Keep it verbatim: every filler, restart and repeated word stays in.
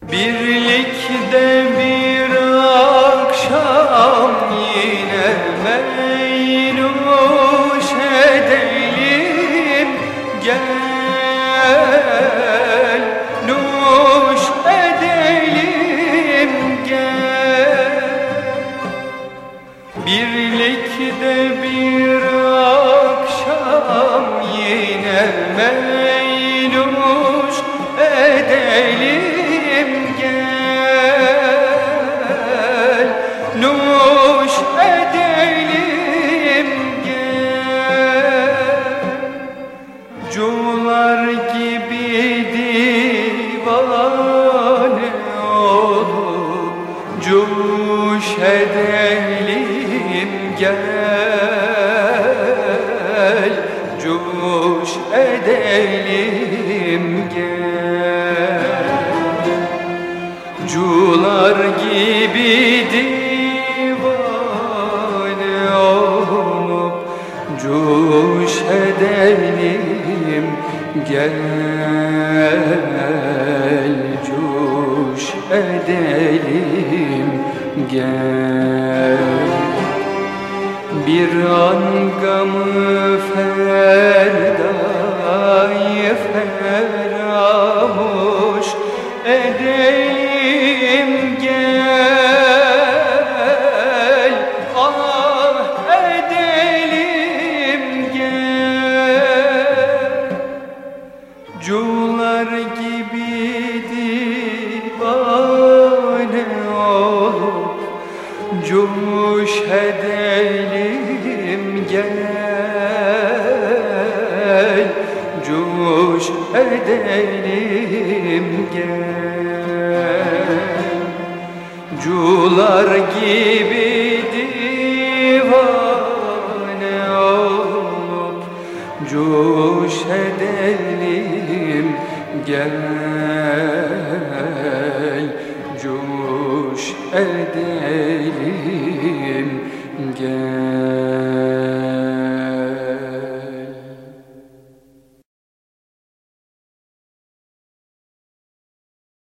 Birlikte bir akşam yine meynuş edelim, gel nuş edelim gel. Birlikte bir akşam yine meynuş edelim, gel nuş edelim gel. Cular gibi divane olup cuş edelim gel, cuş edelim gel. Cular gibi divane olup cuş edelim gel, cuş edelim gel. Bir an gamı ferdayı feramuş edelim gel, ah edelim gel. Cular gibi divane olup cuş edelim gel, cuş edelim gel. Cular gibi